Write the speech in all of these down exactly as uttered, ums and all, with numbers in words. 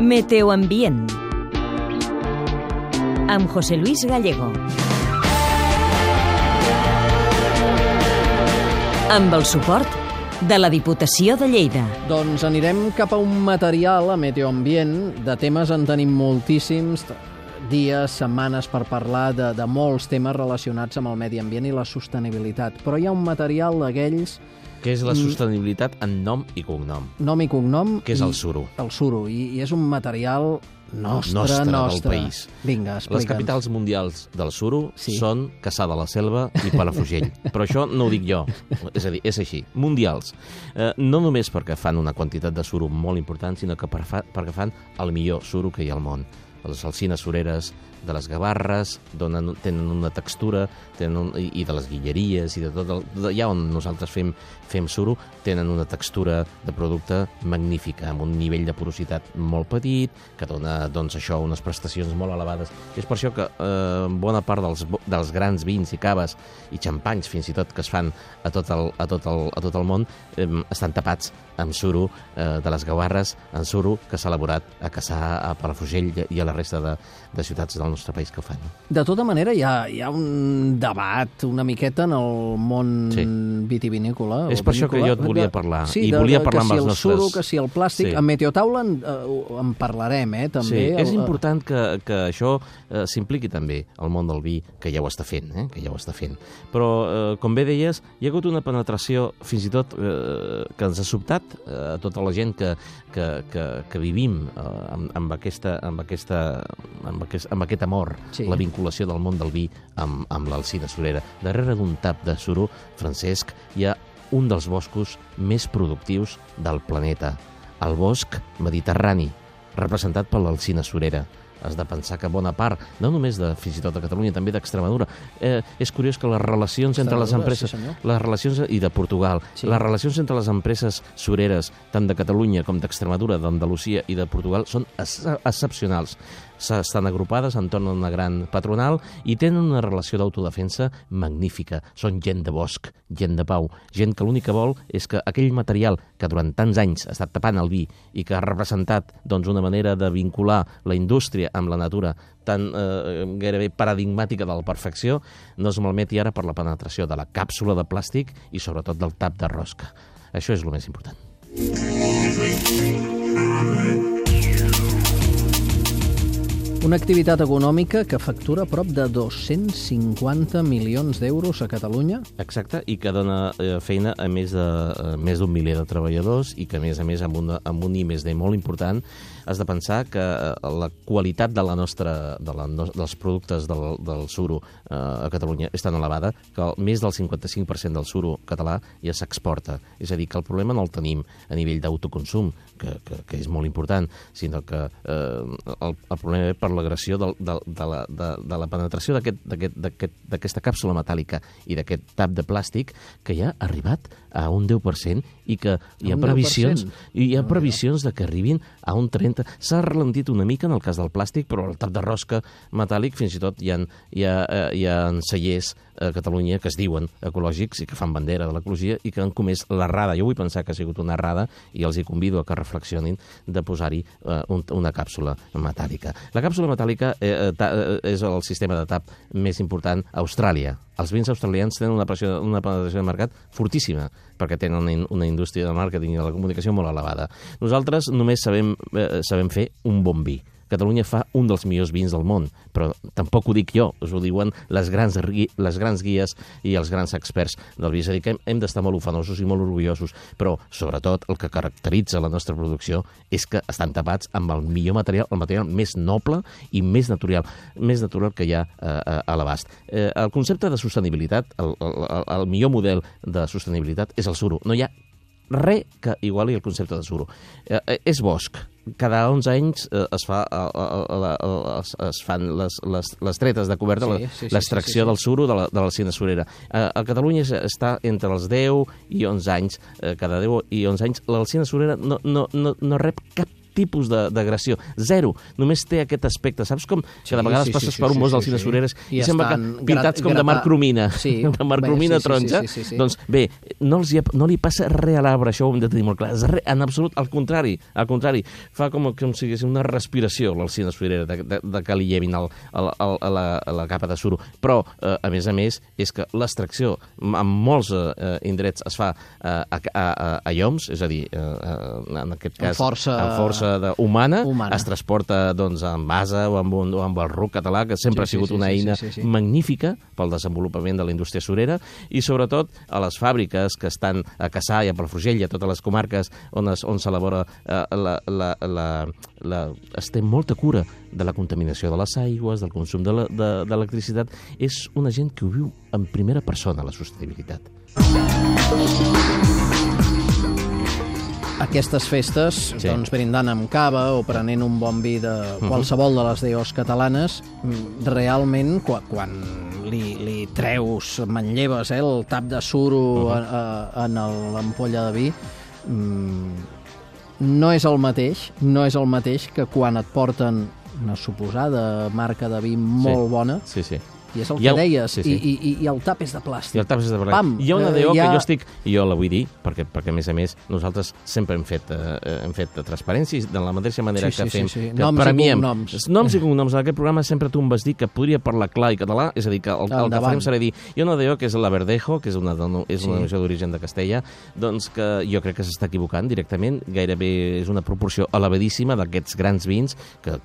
Meteoambient amb José Luis Gallego. Amb el suport de la Diputació de Lleida. Doncs anirem cap a un material a Meteoambient. De temes en tenim moltíssims, dies, setmanes per parlar de, de molts temes relacionats amb el medi ambient i la sostenibilitat. Però hi ha un material d'aquells... Que és la sostenibilitat en nom i cognom. Nom i cognom. Que és el suro. El suro, i, i és un material nostre, nostre, nostre. del país. Vinga, explica'ns. Les capitals mundials del suro sí. són Cassà de la Selva i Palafrugell. Però això no ho dic jo, és a dir, és així. Mundials. Eh, no només perquè fan una quantitat de suro molt important, sinó que per fa, perquè fan el millor suro que hi ha al món. Les alzines sureres de les Gavarres donen, tenen una textura, tenen un, i de les guilleries, i de tot el, allà on nosaltres fem, fem suro, tenen una textura de producte magnífica, amb un nivell de porositat molt petit, que dona, doncs, això, unes prestacions molt elevades. És per això que eh, bona part dels, dels grans vins i caves i xampanys, fins i tot, que es fan a tot el, a tot el, a tot el món, eh, estan tapats amb suro eh, de les Gavarres, en suro que s'ha elaborat a Cassà, a Palafrugell i a la resta de, de ciutats del nostre país que ho fan. De tota manera, hi ha, hi ha un debat una miqueta en el món sí. vitivinícola. És per això que jo et volia parlar. Sí, I de, volia de, parlar amb si els el nostres... suro, que si el plàstic... Sí. En Meteotaula en, uh, en parlarem, eh, també. Sí, és el, important que, que això eh, s'impliqui també al món del vi, que ja ho està fent, eh, que ja ho està fent. Però, eh, com bé deies, hi ha hagut una penetració, fins i tot, eh, que ens ha sobtat eh, a tota la gent que, que, que, que vivim eh, amb, amb, aquesta, amb, aquesta, amb, aquest, amb aquest amor, sí. La vinculació del món del vi amb, amb l'alzina surera. Darrere d'un tap de suro, Francesc, hi ha un dels boscos més productius del planeta, el bosc mediterrani, representat per l'alzina surera. Has de pensar que bona part, no només de, fins i tot de Catalunya, també d'Extremadura. Eh, és curiós que les relacions entre les empreses... Sí, les relacions, i de Portugal. Sí. Les relacions entre les empreses sureres, tant de Catalunya com d'Extremadura, d'Andalusia i de Portugal, són ex excepcionals. Estan agrupades entorn d'una gran patronal i tenen una relació d'autodefensa magnífica. Són gent de bosc, gent de pau, gent que l'únic que vol és que aquell material que durant tants anys ha estat tapant el vi i que ha representat, doncs, una manera de vincular la indústria amb la natura tan eh, gairebé paradigmàtica de la perfecció, no es malmeti ara per la penetració de la càpsula de plàstic i sobretot del tap de rosca. Això és el més important. Una activitat econòmica que factura prop de dos-cents cinquanta milions d'euros a Catalunya. Exacte, i que dona eh, feina a més de eh, més d'un miler de treballadors i que, a més a més, amb, una, amb un I més D molt important. Has de pensar que la qualitat de la nostra, de la, dels productes del, del suro eh, a Catalunya és tan elevada que més del cinquanta-cinc per cent del suro català ja s'exporta. És a dir, que el problema no el tenim a nivell d'autoconsum, que, que, que és molt important, sinó que eh, el, el problema ve per l'agressió de, de, de, la, de, de la penetració d'aquesta càpsula metàl·lica i d'aquest tap de plàstic que ja ha arribat a un deu per cent i que hi ha previsions, i hi ha previsions de que arribin a un trenta per cent. S'ha ralentit una mica en el cas del plàstic, però el tap de rosca metàl·lic fins i tot hi ha, hi ha, hi ha cellers a Catalunya que es diuen ecològics i que fan bandera de l'ecologia i que han comès l'errada. Jo vull pensar que ha sigut una errada i els hi convido a que reflexionin de posar-hi eh, un, una càpsula metàl·lica. La càpsula metàl·lica eh, ta, eh, és el sistema de tap més important a Austràlia. Els vins australians tenen una, pressió, una penetració de mercat fortíssima perquè tenen una, una indústria de màrqueting i de la comunicació molt elevada. Nosaltres només sabem, eh, sabem fer un bon vi. Catalunya fa un dels millors vins del món, però tampoc ho dic jo, us ho diuen les grans, les grans guies i els grans experts del vi. És a dir, que hem, hem d'estar molt ufanosos i molt orgullosos, però sobretot el que caracteritza la nostra producció és que estan tapats amb el millor material, el material més noble i més natural, més natural que hi ha eh, a l'abast. Eh, el concepte de sostenibilitat, el, el, el millor model de sostenibilitat és el suro. No hi ha res que iguali el concepte de suro. Eh, és bosc. Cada onze anys eh, es, fa, eh, eh, eh, es, es fan les, les, les tretes de coberta, sí, sí, l'extracció sí, sí, sí. del suro de l'alzina surera. Eh, a Catalunya està entre els deu i onze anys, eh, cada deu i onze anys. L'alzina surera no, no, no, no rep cap tipus d'agressió. Zero. Només té aquest aspecte. Saps com que de vegades passes per un bosc al Cine Sureres i sembla que pintats com de Marc Cromina. De Marc Cromina taronja. Doncs bé, no li passa res a l'arbre, això ho hem de tenir molt clar. En absolut, al contrari. Al contrari, fa com com si hagués una respiració l'Alzina Surera de que li llevin a la capa de suro. Però, a més a més, és que l'extracció en molts indrets es fa a lloms, és a dir, en aquest cas amb força humana, es transporta amb asa o amb el ruc català, que sempre ha sigut una eina magnífica pel desenvolupament de la indústria surera, i sobretot a les fàbriques que estan a Cassà i a Palafrugell i a totes les comarques on s'elabora es té molta cura de la contaminació de les aigües, del consum d'electricitat. És una gent que ho viu en primera persona, la sostenibilitat. Aquestes festes, doncs brindant amb cava o prenent un bon vi de qualsevol de les D Os catalanes, realment, quan li treus, manlleves el tap de suro en l'ampolla de vi, no és el mateix, no és el mateix que quan et porten una suposada marca de vi molt bona, i és el que deies, i el tap és de plàstic. I el tap és de plàstic. Hi ha una D O que jo estic, i jo la vull dir, perquè a més a més nosaltres sempre hem fet transparències de la mateixa manera que fem. Noms i cognoms. Noms i cognoms. En aquest programa sempre tu em vas dir que podria parlar clar i català, és a dir, que el que farem serà dir, hi ha una D O que és la Verdejo, que és una denominació d'origen de Castella, doncs que jo crec que s'està equivocant directament, gairebé és una proporció elevadíssima d'aquests grans vins que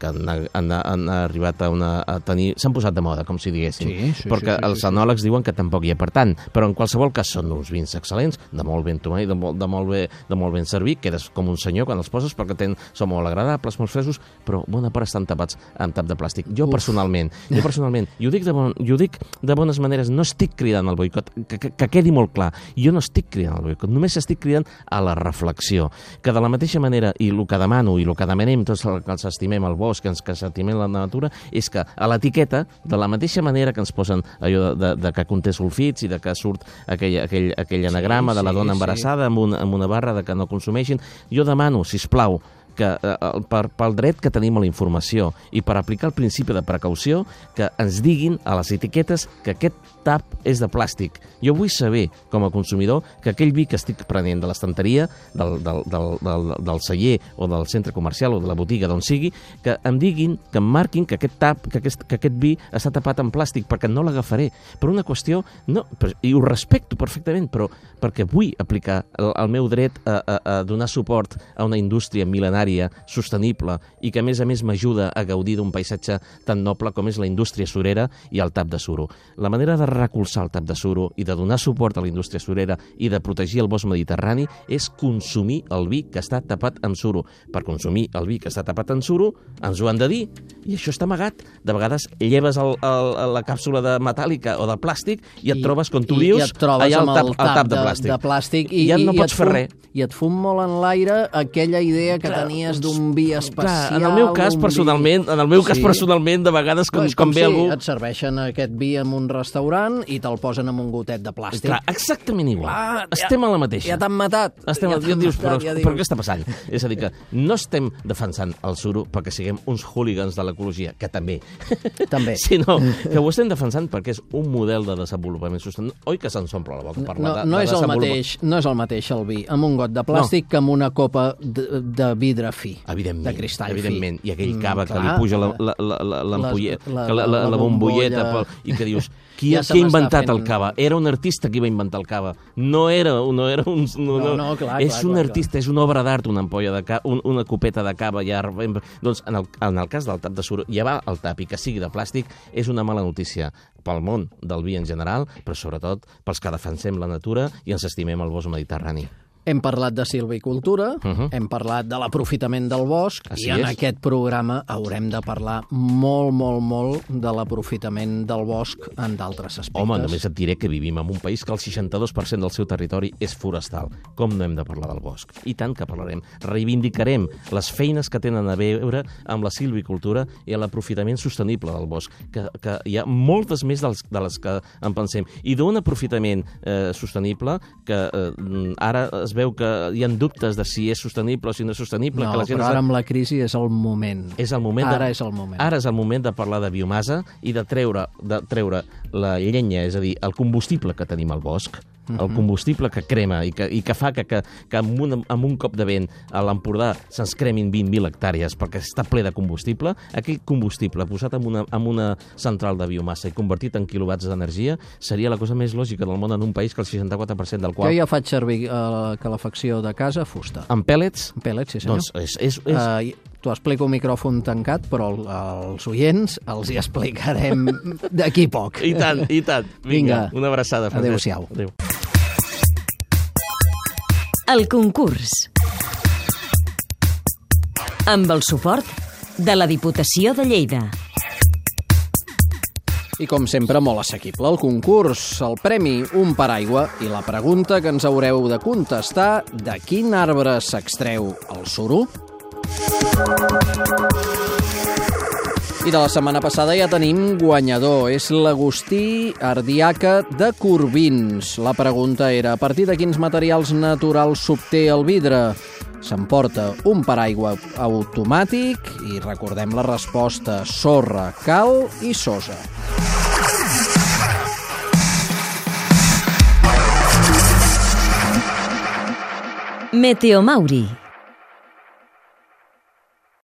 han arribat a tenir, s'han posat de moda, com si digués. Sí, sí, perquè sí, els sí, enòlegs diuen que tampoc hi ha per tant, però en qualsevol cas són uns vins excel·lents, de molt ben tomar i de molt, de molt, bé, de molt ben servir, quedes com un senyor quan els poses perquè ten, són molt agradables, molt frescos, però bona part estan tapats amb tap de plàstic. Jo Uf. personalment, jo personalment, i ho dic de, bon, i ho dic de bones maneres, no estic cridant al boicot, que, que, que quedi molt clar, jo no estic cridant al boicot, només estic cridant a la reflexió, que de la mateixa manera, i el que demano, i el que demanem tots els que ens estimem el bosc, que ens que estimem la natura, és que a l'etiqueta, de la mateixa manera que ens posen allò de, de, de que conté sulfits i de que surt aquell, aquell, aquell anagrama sí, de la dona sí, embarassada sí. amb, un, amb una barra de que no consumeixin. Jo demano, sisplau, que eh, per, pel dret que tenim a la informació i per aplicar el principi de precaució, que ens diguin a les etiquetes que aquest tap és de plàstic. Jo vull saber, com a consumidor, que aquell vi que estic prenent de l'estanteria, del, del, del, del, del celler o del centre comercial o de la botiga, d'on sigui, que em diguin, que em marquin que aquest tap, que aquest, que aquest vi està tapat en plàstic, perquè no l'agafaré. Per una qüestió, no, i ho respecto perfectament, però perquè vull aplicar el, el meu dret a, a, a donar suport a una indústria mil·lenària, sostenible, i que a més a més m'ajuda a gaudir d'un paisatge tan noble com és la indústria surera i el tap de suro. La manera de recolzar el tap de suro i de donar suport a la indústria surera i de protegir el bosc mediterrani és consumir el vi que està tapat amb suro. Per consumir el vi que està tapat amb suro ens ho han de dir, i això està amagat. De vegades lleves el, el, la càpsula de metàl·lica o de plàstic i et I, trobes, com tu i, dius, i et trobes allà el tap, el tap de, de plàstic. De plàstic i, I ja no i, pots fer fum, res. I et fum molt en l'aire aquella idea que clar, tenies d'un vi especial. Clar, en el meu cas, personalment, en el meu cas, sí. personalment, de vegades, com, no, com, com ve si algú... et serveixen aquest vi en un restaurant i te'l posen en un gotet de plàstic. Clar, exactament igual. Ah, estem ja, a la mateixa. Ja t'han matat. Estem ja a... ja dius, matat, però, ja però què està passant? És a dir, que no estem defensant el suro perquè siguem uns hooligans de l'ecologia, que també. També. Sinó que ho estem defensant perquè és un model de desenvolupament sostenible. Oi que se'ns omple la boca parlar no, de, no de és desenvolupament? El mateix, no és el mateix el vi amb un got de plàstic no. que amb una copa de, de vidre fi, de cristall evidentment. fi. I aquell cava mm, que li puja l'ampolleta, la, la, la, la, la, la bombolleta, pel, i que dius, qui, ja qui ha inventat fent... el cava? Era un artista qui va inventar el cava. No era, no era un... No, no, no, clar, és clar, un clar, artista, clar. és una obra d'art, una ampolla de cava, un, una copeta de cava. Ja, doncs, en el, en el cas del tap de suro, llevar el tap i que sigui de plàstic és una mala notícia pel món del vi en general, però sobretot pels que defensem la natura i ens estimem el bosc mediterrani. Hem parlat de silvicultura, uh -huh. hem parlat de l'aprofitament del bosc, Així i en és. aquest programa haurem de parlar molt, molt, molt de l'aprofitament del bosc en d'altres aspectes. Home, només et diré que vivim en un país que el seixanta-dos per cent del seu territori és forestal. Com no hem de parlar del bosc? I tant que parlarem. Reivindicarem les feines que tenen a veure amb la silvicultura i l'aprofitament sostenible del bosc, que, que hi ha moltes més dels, de les que en pensem. I d'un aprofitament eh, sostenible que eh, ara es es veu que hi ha dubtes de si és sostenible o si no és sostenible. No, que la gent però es... ara amb la crisi és el moment. És el moment ara de... és el moment. Ara és el moment de parlar de biomassa i de treure, de treure la llenya, és a dir, el combustible que tenim al bosc, el combustible que crema i que, i que fa que, que, que amb, un, amb un cop de vent a l'Empordà se'ns cremin vint mil hectàrees perquè està ple de combustible. Aquell combustible posat en una, en una central de biomassa i convertit en quilowatts d'energia seria la cosa més lògica del món en un país que el seixanta-quatre per cent del qual... Jo ja faig servir a la calefacció de casa fusta. En pèl·lets? En pèl·lets, sí senyor. Doncs és... és, és... Uh, T'ho explico un micròfon tancat, però als oients els hi explicarem d'aquí poc. I tant, i tant. Vinga, Vinga. una abraçada, Francesc. Adéu-siau. Adéu. El concurs. Amb el suport de la Diputació de Lleida. I com sempre, molt assequible el concurs, el premi Un paraigua i la pregunta que ens haureu de contestar: de quin arbre s'extreu el suro? I de la setmana passada ja tenim guanyador. És l'Agustí Ardiaca de Corbins. La pregunta era: a partir de quins materials naturals s'obté el vidre? S'emporta un paraigua automàtic i recordem la resposta: sorra, cal i sosa. Meteo Mauri.